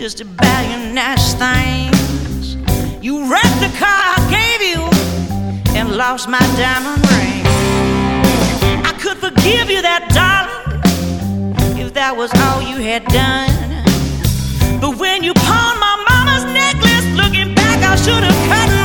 just to buy you nice things. You wrecked the car I gave you and lost my diamond ring. I could forgive you that, darling, if that was all you had done. But when you pawned my mama's necklace, looking back, I should have cut